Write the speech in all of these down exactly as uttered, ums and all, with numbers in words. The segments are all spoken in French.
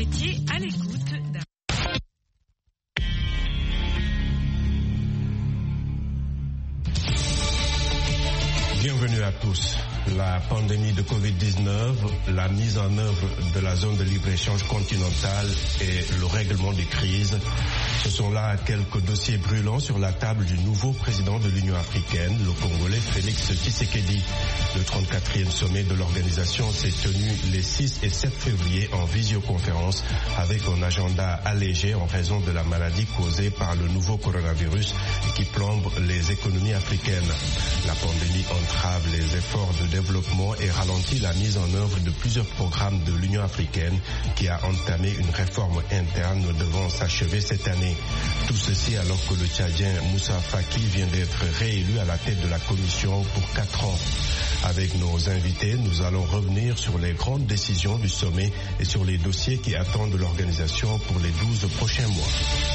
étiez à l'écoute d'un... Bienvenue à tous. La pandémie de covid dix-neuf, la mise en œuvre de la zone de libre-échange continentale et le règlement des crises, ce sont là quelques dossiers brûlants sur la table du nouveau président de l'Union africaine, le Congolais Félix Tshisekedi. Le trente-quatrième sommet de l'organisation s'est tenu les six et sept février en visioconférence avec un agenda allégé en raison de la maladie causée par le nouveau coronavirus qui plombe les économies africaines. La pandémie entrave les efforts de développement et ralentit la mise en œuvre de plusieurs programmes de l'Union africaine qui a entamé une réforme interne devant s'achever cette année. Tout ceci alors que le Tchadien Moussa Faki vient d'être réélu à la tête de la commission pour quatre ans. Avec nos invités, nous allons revenir sur les grandes décisions du sommet et sur les dossiers qui attendent l'organisation pour les douze prochains mois.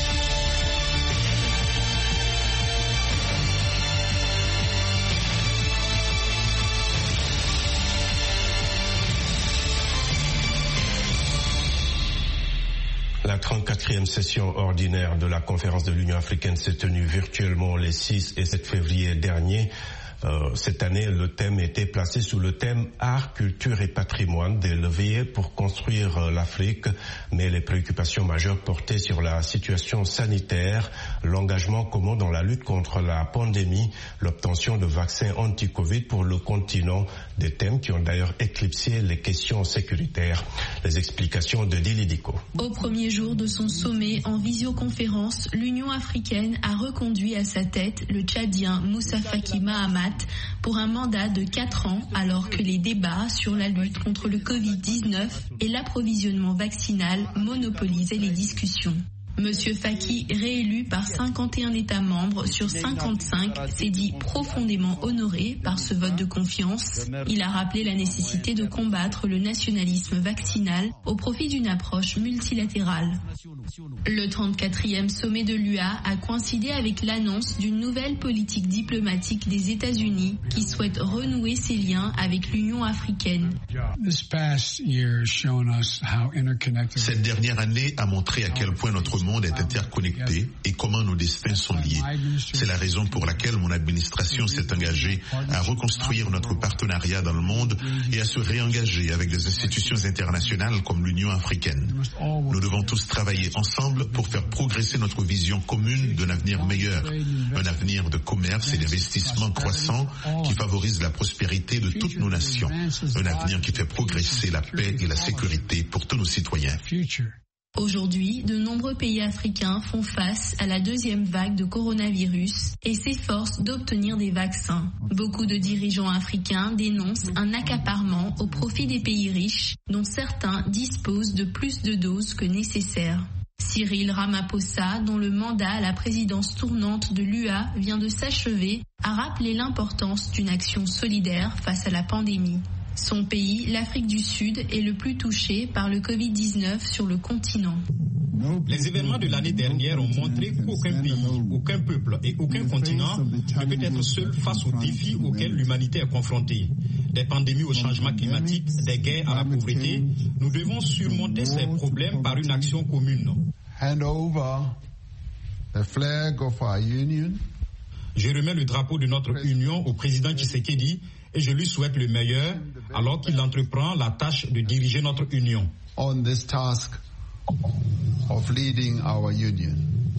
La trente-quatrième session ordinaire de la conférence de l'Union africaine s'est tenue virtuellement les six et sept février dernier. Euh, cette année, le thème était placé sous le thème Art, culture et patrimoine, des leviers pour construire euh, l'Afrique, mais les préoccupations majeures portaient sur la situation sanitaire, l'engagement commun dans la lutte contre la pandémie, l'obtention de vaccins anti-Covid pour le continent, des thèmes qui ont d'ailleurs éclipsé les questions sécuritaires. Les explications de Dili Diko. Au premier jour de son sommet en visioconférence, l'Union africaine a reconduit à sa tête le Tchadien Moussa Faki Mahamat pour un mandat de quatre ans, alors que les débats sur la lutte contre le covid dix-neuf et l'approvisionnement vaccinal monopolisaient les discussions. Monsieur Faki, réélu par cinquante et un États membres sur cinquante-cinq, s'est dit profondément honoré par ce vote de confiance. Il a rappelé la nécessité de combattre le nationalisme vaccinal au profit d'une approche multilatérale. Le trente-quatrième sommet de l'U A a coïncidé avec l'annonce d'une nouvelle politique diplomatique des États-Unis qui souhaite renouer ses liens avec l'Union africaine. Cette dernière année a montré à quel point notre monde est interconnecté et comment nos destins sont liés. C'est la raison pour laquelle mon administration s'est engagée à reconstruire notre partenariat dans le monde et à se réengager avec des institutions internationales comme l'Union africaine. Nous devons tous travailler ensemble pour faire progresser notre vision commune d'un avenir meilleur, un avenir de commerce et d'investissement croissant qui favorise la prospérité de toutes nos nations, un avenir qui fait progresser la paix et la sécurité pour tous nos citoyens. Aujourd'hui, de nombreux pays africains font face à la deuxième vague de coronavirus et s'efforcent d'obtenir des vaccins. Beaucoup de dirigeants africains dénoncent un accaparement au profit des pays riches, dont certains disposent de plus de doses que nécessaire. Cyril Ramaphosa, dont le mandat à la présidence tournante de l'U A vient de s'achever, a rappelé l'importance d'une action solidaire face à la pandémie. Son pays, l'Afrique du Sud, est le plus touché par le covid dix-neuf sur le continent. Les événements de l'année dernière ont montré qu'aucun pays, aucun peuple et aucun continent ne peut être seul face aux défis auxquels l'humanité est confrontée. Des pandémies au changement climatique, des guerres à la pauvreté, nous devons surmonter ces problèmes par une action commune. Hand over the flag of our union. Je remets le drapeau de notre union au président Tshisekedi et je lui souhaite le meilleur alors qu'il entreprend la tâche de diriger notre union. On this task of leading our union.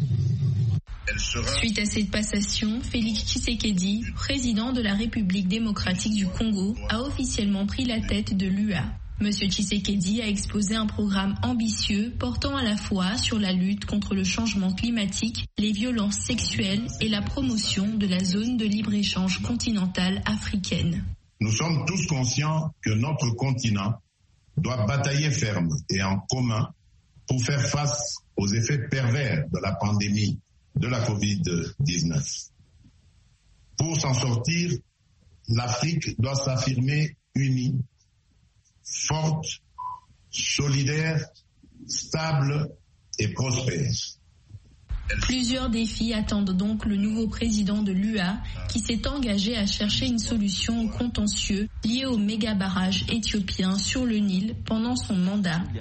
Suite à cette passation, Félix Tshisekedi, président de la République démocratique du Congo, a officiellement pris la tête de l'U A. Monsieur Tshisekedi a exposé un programme ambitieux portant à la fois sur la lutte contre le changement climatique, les violences sexuelles et la promotion de la zone de libre-échange continentale africaine. Nous sommes tous conscients que notre continent doit batailler ferme et en commun pour faire face aux effets pervers de la pandémie de la covid dix-neuf. Pour s'en sortir, l'Afrique doit s'affirmer unie, forte, solidaire, stable et prospère. Plusieurs défis attendent donc le nouveau président de l'U A qui s'est engagé à chercher une solution au contentieux lié au méga-barrage éthiopien sur le Nil pendant son mandat.